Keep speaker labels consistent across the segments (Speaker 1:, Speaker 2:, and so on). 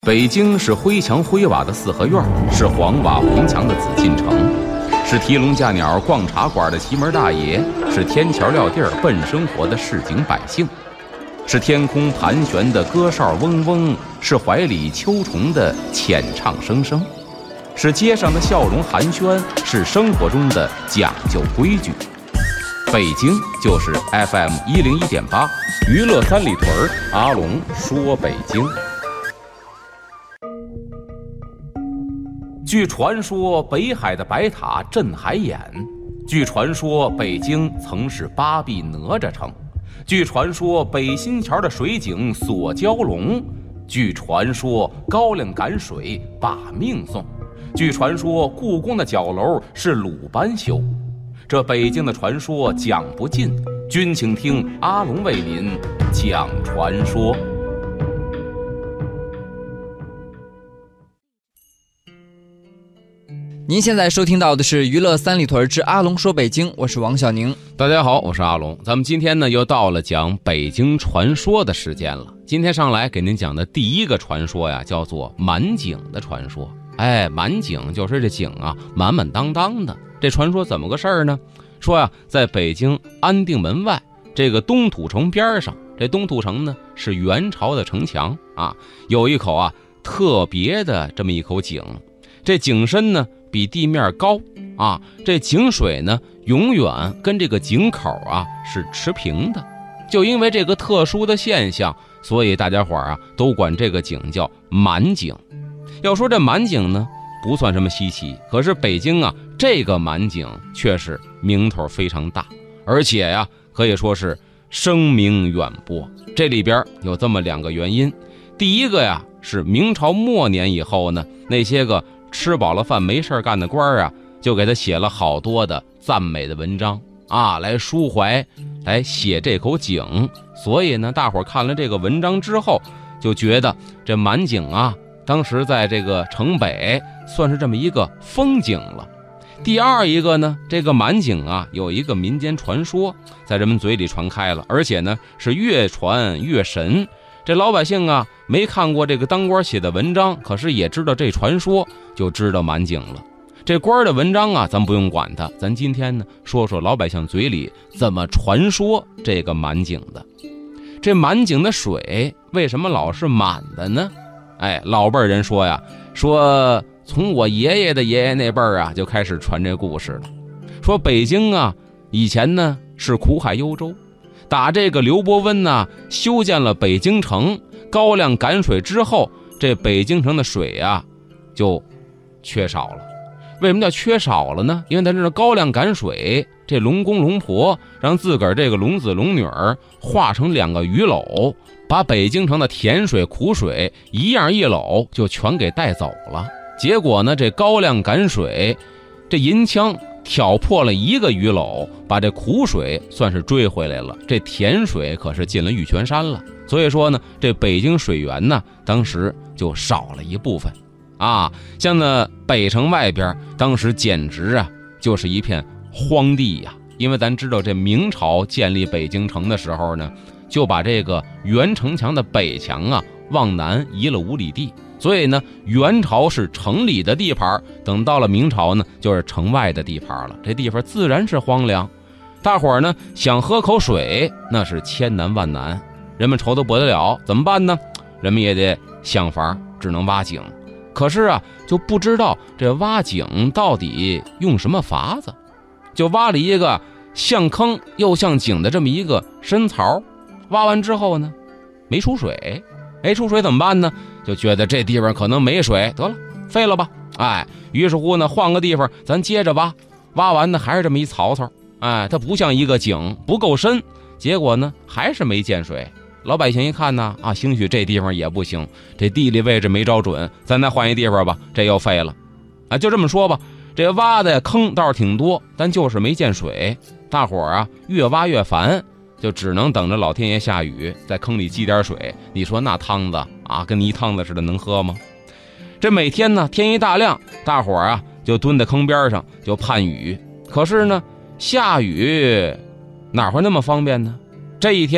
Speaker 1: 北京是灰墙灰瓦的四合院，是黄瓦红墙的紫禁城，是提笼架鸟逛茶馆的奇门大爷，是天桥撂地儿奔生活的市井百姓，是天空盘旋的歌哨嗡嗡，是怀里秋虫的浅唱声声，是街上的笑容寒暄，是生活中的讲究规矩。北京就是 FM 101.8，娱乐三里屯，阿龙说北京。据传说，北海的白塔镇海眼；据传说，北京曾是八臂哪吒城；据传说，北新桥的水井锁蛟龙；据传说，高粱赶水把命送；据传说，故宫的角楼是鲁班修。这北京的传说讲不尽，君请听阿龙为您讲传说。
Speaker 2: 您现在收听到的是娱乐三里屯之阿龙说北京，我是王小宁。
Speaker 1: 大家好，我是阿龙。咱们今天呢又到了讲北京传说的时间了。今天上来给您讲的第一个传说呀，叫做满井的传说。满井就是这井啊，满满当当的。这传说怎么个事儿呢？说呀，在北京安定门外这个东土城边上，这东土城呢是元朝的城墙啊，有一口啊特别的这么一口井。这井深呢比地面高啊，这井水呢永远跟这个井口啊是持平的。就因为这个特殊的现象，所以大家伙啊都管这个井叫满井。要说这满井呢不算什么稀奇，可是北京啊这个满井却是名头非常大，而且呀可以说是声名远播。这里边有这么两个原因。第一个呀是明朝末年以后呢，那些个吃饱了饭没事干的官啊，就给他写了好多的赞美的文章啊，来抒怀，来写这口井。所以呢，大伙看了这个文章之后，就觉得这满井啊，当时在这个城北算是这么一个风景了。第二一个呢，这个满井啊，有一个民间传说，在人们嘴里传开了，而且呢是越传越神。这老百姓啊没看过这个当官写的文章，可是也知道这传说，就知道满井了。这官的文章啊咱不用管它，咱今天呢说说老百姓嘴里怎么传说这个满井的。这满井的水为什么老是满的呢？老辈人说呀，说从我爷爷的爷爷那辈儿啊就开始传这故事了。说北京啊以前呢是苦海幽州，打这个刘伯温呢修建了北京城，高粱赶水之后，这北京城的水啊就缺少了。为什么叫缺少了呢？因为他这高粱赶水，这龙公龙婆让自个儿这个龙子龙女儿化成两个鱼篓，把北京城的甜水苦水一样一篓就全给带走了。结果呢，这高粱赶水这银枪挑破了一个鱼篓，把这苦水算是追回来了，这甜水可是进了玉泉山了。所以说呢，这北京水源呢当时就少了一部分啊。像那北城外边当时简直啊就是一片荒地呀。因为咱知道这明朝建立北京城的时候呢，就把这个原城墙的北墙啊往南移了5里地，所以呢元朝是城里的地盘，等到了明朝呢就是城外的地盘了，这地方自然是荒凉。大伙儿呢想喝口水那是千难万难，人们愁得不得了，怎么办呢？人们也得想法，只能挖井。可是啊就不知道这挖井到底用什么法子，就挖了一个像坑又像井的这么一个深槽。挖完之后呢没出水，没出水怎么办呢？就觉得这地方可能没水，得了废了吧。于是乎呢换个地方咱接着挖。挖完呢还是这么一槽槽，它不像一个井，不够深，结果呢还是没见水。老百姓一看呢兴许这地方也不行，这地理位置没找准，咱再换一地方吧，这又废了。就这么说吧，这挖的坑倒是挺多，但就是没见水。大伙儿越挖越烦，就只能等着老天爷下雨，在坑里积点水。你说那汤子跟泥汤子似的能喝吗？这每天呢天一大亮，大伙儿就蹲在坑边上就盼雨。可是呢下雨哪会那么方便呢？这一天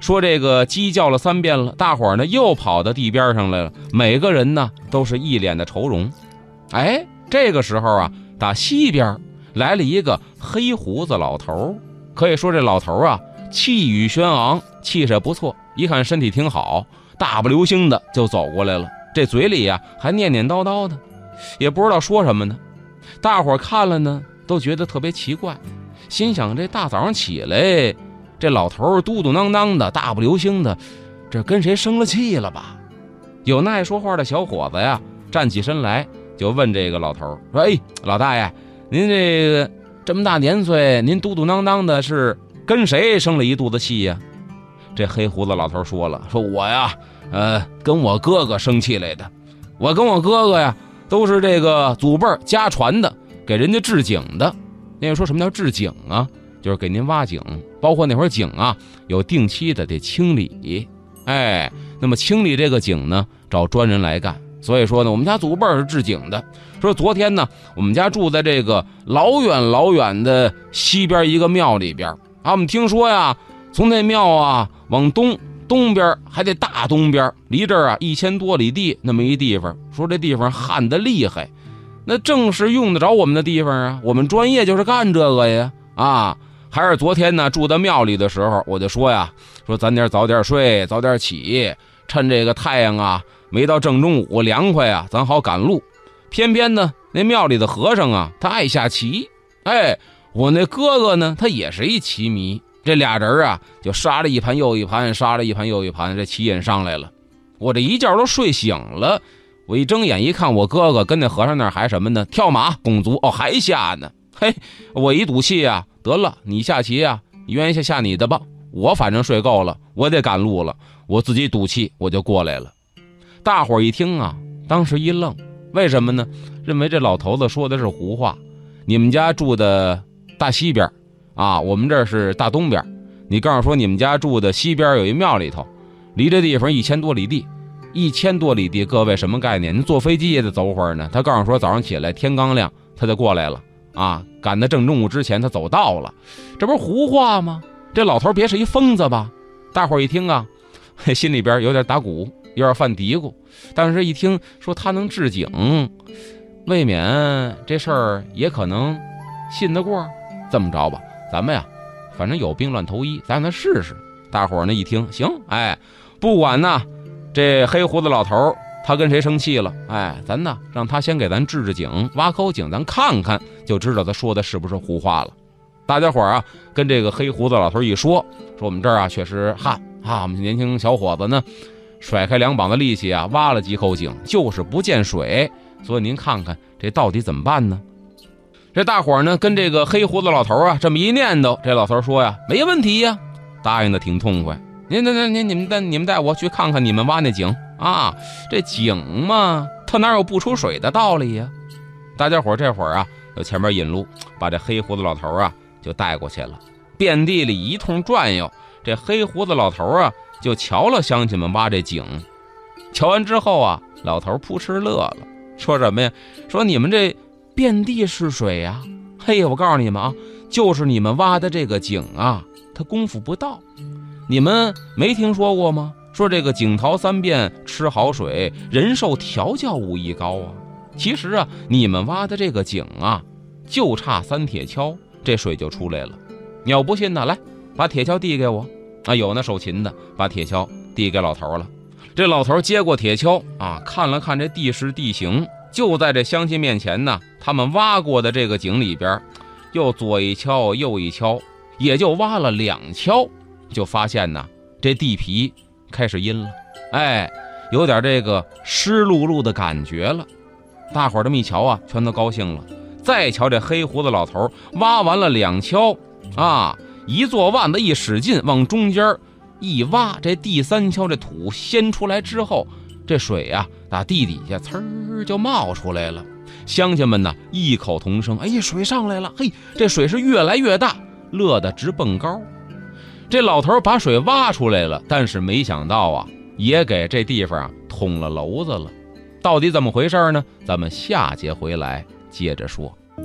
Speaker 1: 说这个鸡叫了3遍了，大伙儿呢又跑到地边上来了，每个人呢都是一脸的愁容。哎，这个时候啊，打西边来了一个黑胡子老头，可以说这老头啊气宇轩昂，气势不错，一看身体挺好，大步流星的就走过来了，这嘴里啊还念念叨叨的，也不知道说什么呢。大伙儿看了呢都觉得特别奇怪，心想这大早上起来，这老头嘟嘟囔囔的，大步流星的，这跟谁生了气了吧？有那爱说话的小伙子呀站起身来就问这个老头说：哎，老大爷，您这么大年岁，您嘟嘟囔囔的，是跟谁生了一肚子气呀？这黑胡子老头说了，说我呀跟我哥哥生气来的。我跟我哥哥呀都是这个祖辈家传的，给人家治井的。那人说什么叫治井啊？就是给您挖井，包括那会儿井啊有定期的得清理。哎，那么清理这个井呢找专人来干。所以说呢，我们家祖辈是治井的。说昨天呢，我们家住在这个老远老远的西边一个庙里边啊，我们听说呀，从那庙啊往东边还得大东边，离这儿啊1000多里地那么一地方，说这地方旱得厉害，那正是用得着我们的地方啊，我们专业就是干这个呀啊。还是昨天呢住到庙里的时候，我就说呀，说咱早点睡，早点起，趁这个太阳啊没到正中午凉快啊，咱好赶路。偏偏呢那庙里的和尚啊他爱下棋，哎，我那哥哥呢他也是一棋迷，这俩人啊就杀了一盘又一盘，杀了一盘又一盘，这棋瘾上来了。我这一觉都睡醒了，我一睁眼一看，我哥哥跟那和尚那儿还什么呢？跳马拱卒，哦，还下呢。嘿，我一赌气啊，得了，你下棋啊，你愿意下你的吧，我反正睡够了，我得赶路了，我自己赌气我就过来了。大伙儿一听啊，当时一愣，为什么呢？认为这老头子说的是胡话。你们家住的大西边啊，我们这是大东边，你告诉说你们家住的西边有一庙里头，离这地方1000多里地，1000多里地，各位什么概念？你坐飞机也得走会儿呢。他告诉说早上起来天刚亮他就过来了啊，赶在正中午之前他走到了，这不是胡话吗？这老头别是一疯子吧？大伙儿一听啊，心里边有点打鼓，有点犯嘀咕，但是一听说他能治井，未免这事儿也可能信得过。这么着吧，咱们呀反正有病乱投医，咱让他试试。大伙儿呢一听行，哎，不管呢这黑胡子老头他跟谁生气了，哎，咱呢让他先给咱治井，挖口井，咱看看就知道他说的是不是胡话了。大家伙儿啊跟这个黑胡子老头一说我们这儿啊确实旱啊，我们年轻小伙子呢甩开2膀子力气啊挖了几口井，就是不见水，所以您看看这到底怎么办呢？这大伙儿呢跟这个黑胡子老头啊这么一念叨，这老头说呀没问题呀，答应的挺痛快。你们带我去看看你们挖那井啊，这井嘛它哪有不出水的道理呀？大家伙这会儿啊就前面引路，把这黑胡子老头啊就带过去了。遍地里一通转悠，这黑胡子老头啊就瞧了乡亲们挖这井。瞧完之后啊，老头扑哧乐了，说什么呀？说你们这遍地是水呀，嘿，我告诉你们啊，就是你们挖的这个井啊，它功夫不到。你们没听说过吗？说这个井淘3遍吃好水，人寿调教武艺高啊。其实啊，你们挖的这个井啊，就差3铁锹，这水就出来了。你要不信呢，来把铁锹递给我啊！有那手勤的把铁锹递给老头了。这老头接过铁锹啊，看了看这地势地形，就在这乡亲面前呢，他们挖过的这个井里边，又左一锹右一锹，也就挖了2锹，就发现呢这地皮开始阴了，哎，有点这个湿漉漉的感觉了。大伙儿这么一瞧啊，全都高兴了。再瞧这黑胡子老头挖完了2锹啊，一座腕子一使劲往中间一挖，这第3锹这土掀出来之后，这水啊打地底下呲儿就冒出来了。乡亲们呢异口同声，哎，水上来了，嘿，这水是越来越大，乐得直蹦高。这老头把水挖出来了，但是没想到啊，也给这地方啊捅了篓子了。到底怎么回事呢？咱们下节回来接着说。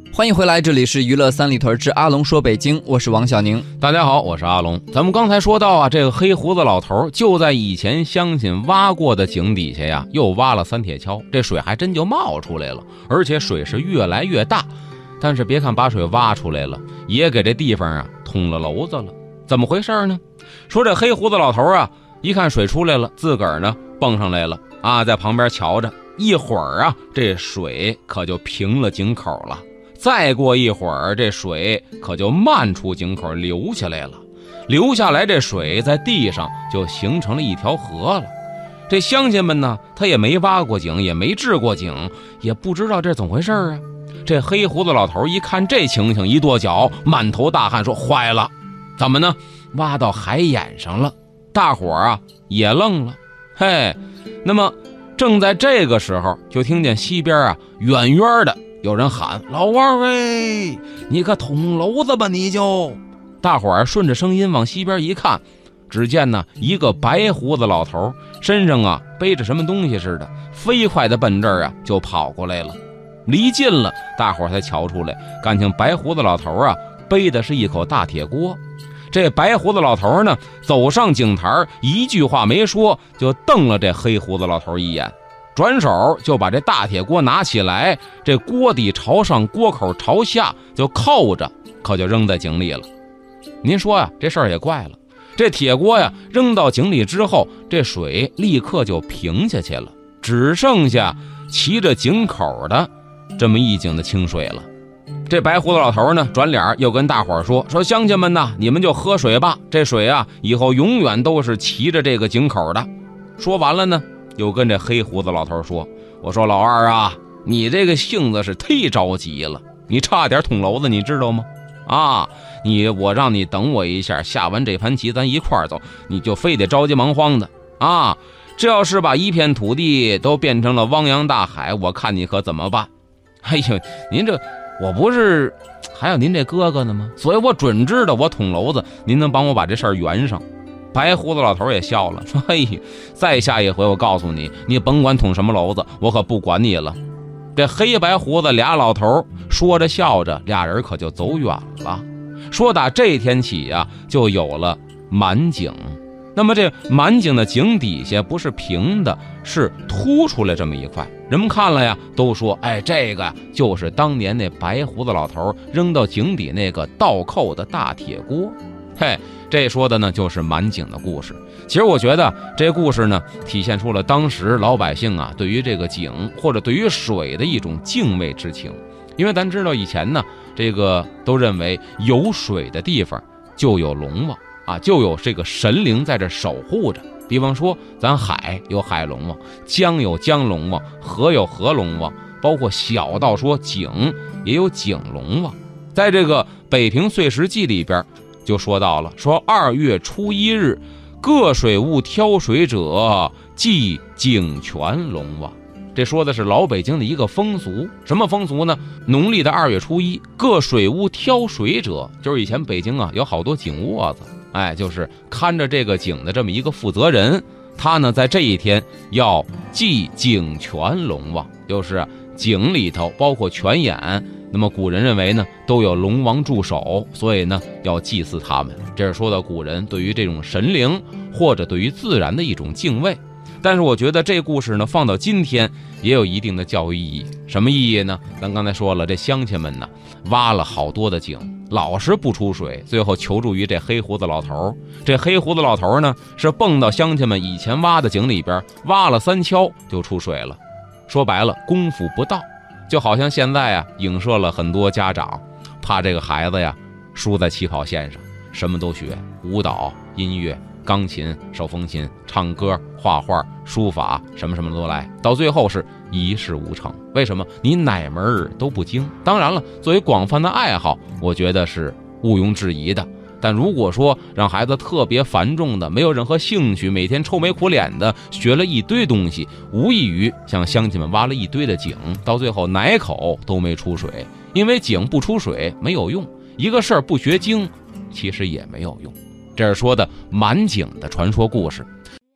Speaker 2: 欢迎回来，这里是娱乐三里屯之阿龙说北京，我是王小宁。
Speaker 1: 大家好，我是阿龙。咱们刚才说到啊，这个黑胡子老头就在以前乡亲挖过的井底下呀，又挖了3铁锹，这水还真就冒出来了，而且水是越来越大。但是别看把水挖出来了，也给这地方啊捅了娄子了。怎么回事呢？说这黑胡子老头啊，一看水出来了，自个儿呢蹦上来了啊，在旁边瞧着。一会儿啊，这水可就平了井口了。再过一会儿，这水可就漫出井口流下来了。流下来这水在地上就形成了一条河了。这乡亲们呢，他也没挖过井，也没治过井，也不知道这怎么回事啊。这黑胡子老头一看这情形，一跺脚，满头大汗，说坏了，怎么呢？挖到海眼上了。大伙儿啊也愣了。嘿，那么正在这个时候，就听见西边啊远远的有人喊：“老二喂，你可捅娄子吧你就！”大伙儿顺着声音往西边一看，只见呢一个白胡子老头，身上啊背着什么东西似的，飞快的奔这儿啊就跑过来了。离近了，大伙儿才瞧出来，感情白胡子老头啊背的是一口大铁锅。这白胡子老头呢走上井台，一句话没说，就瞪了这黑胡子老头一眼，转手就把这大铁锅拿起来，这锅底朝上，锅口朝下，就扣着，可就扔在井里了。您说呀，这事儿也怪了，这铁锅呀扔到井里之后，这水立刻就平下去了，只剩下骑着井口的这么一井的清水了。这白胡子老头呢转脸又跟大伙儿说乡亲们呐，你们就喝水吧，这水啊以后永远都是骑着这个井口的。说完了呢，又跟这黑胡子老头说：“我说老二啊，你这个性子是忒着急了，你差点捅娄子，你知道吗？啊，我让你等我一下，下完这盘棋咱一块儿走，你就非得着急忙慌的啊！这要是把一片土地都变成了汪洋大海，我看你可怎么办？哎呦，您这我不是还有您这哥哥呢吗？所以我准知道我捅娄子，您能帮我把这事儿圆上。”白胡子老头也笑了，说：“哎，再下一回我告诉你，你甭管捅什么娄子，我可不管你了。”这黑白胡子俩老头说着笑着，俩人可就走远了。说打这天起啊，就有了满井。那么这满井的井底下不是平的，是凸出来这么一块。人们看了呀，都说：“哎，这个就是当年那白胡子老头扔到井底那个倒扣的大铁锅。”嘿，这说的呢就是满井的故事。其实我觉得这故事呢体现出了当时老百姓啊对于这个井或者对于水的一种敬畏之情。因为咱知道以前呢，这个都认为有水的地方就有龙王啊，就有这个神灵在这守护着。比方说咱海有海龙王，江有江龙王，河有河龙王，包括小到说井也有井龙王。在这个北平岁时记里边就说到了，说2月初1日，各水务挑水者，祭井泉龙王。这说的是老北京的一个风俗。什么风俗呢？农历的2月初1，各水务挑水者，就是以前北京啊有好多井窝子，哎，就是看着这个井的这么一个负责人，他呢在这一天要祭井泉龙王，就是井里头包括泉眼，那么古人认为呢都有龙王驻守，所以呢要祭祀他们。这是说到古人对于这种神灵或者对于自然的一种敬畏。但是我觉得这故事呢放到今天也有一定的教育意义。什么意义呢？咱刚才说了，这乡亲们呢挖了好多的井，老是不出水，最后求助于这黑胡子老头。这黑胡子老头呢是蹦到乡亲们以前挖的井里边，挖了3锹就出水了。说白了，功夫不到。就好像现在啊影射了很多家长，怕这个孩子呀输在起跑线上，什么都学，舞蹈、音乐、钢琴、手风琴、唱歌、画画、书法，什么什么都来，到最后是一事无成。为什么？你哪门都不精。当然了，作为广泛的爱好，我觉得是毋庸置疑的。但如果说让孩子特别繁重的，没有任何兴趣，每天愁眉苦脸的学了一堆东西，无异于像乡亲们挖了一堆的井，到最后哪口都没出水。因为井不出水没有用，一个事儿不学精其实也没有用。这是说的满井的传说故事。